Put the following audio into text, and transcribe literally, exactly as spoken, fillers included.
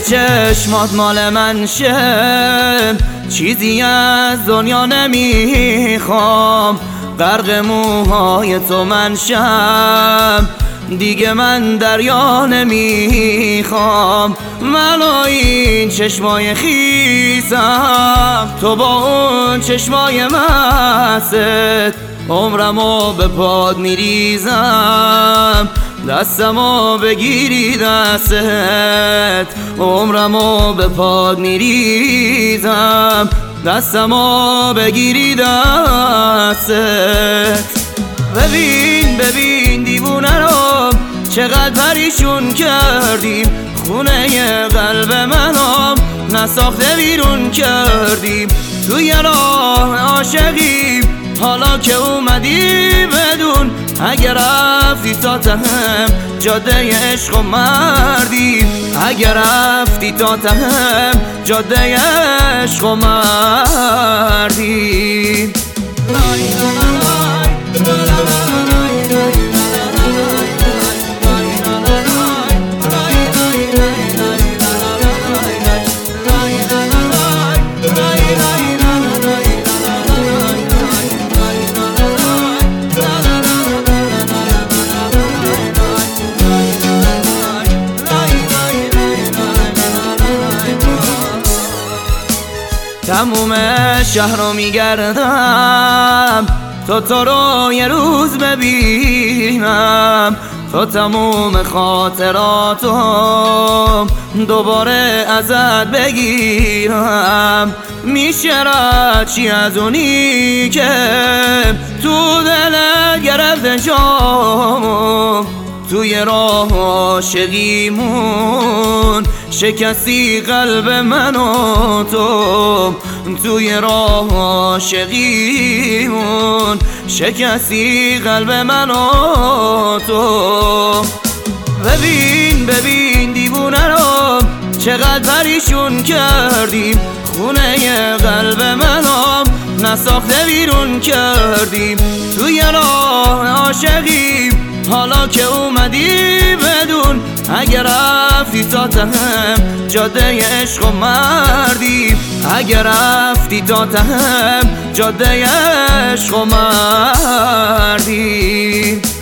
چشمات مال من شه، چیزی از دنیا نمیخوام. غرق موهای تو من شم، دیگه من دریا نمیخوام. من و این چشمای خیسم، تو با اون چشمای مست، عمرمو به پاد میریزم. دستمو بگیری دستت، عمرمو به پاد میریزم. دستمو بگیری دستت. ببین ببین دیوونه رو چقدر پریشون کردیم، خونه قلب منو نساخته بیرون کردیم. توی راه عاشقیم حالا که اومدی بدون، اگر رفتی تا ته جاده عشق و مردی، اگر رفتی تا ته جاده عشق و مردی. تموم شهر رو میگردم تا تو رو یه روز ببینم، تا تموم خاطراتو دوباره ازت بگیرم. میشه رد چی از اونی که تو دلت گرفته جامو، توی راه عاشقیمون شکستی قلب من و تو، توی راه عاشقیمون شکستی قلب من و تو. ببین ببین دیوونه رو چقدر پریشون کردیم، خونه قلب منو نساخته بیرون کردیم. توی راه عاشقیم حالا که اومدی بدون، اگر رفتی تا ته جاده عشق و مردی، اگر رفتی تا ته جاده عشق و مردی.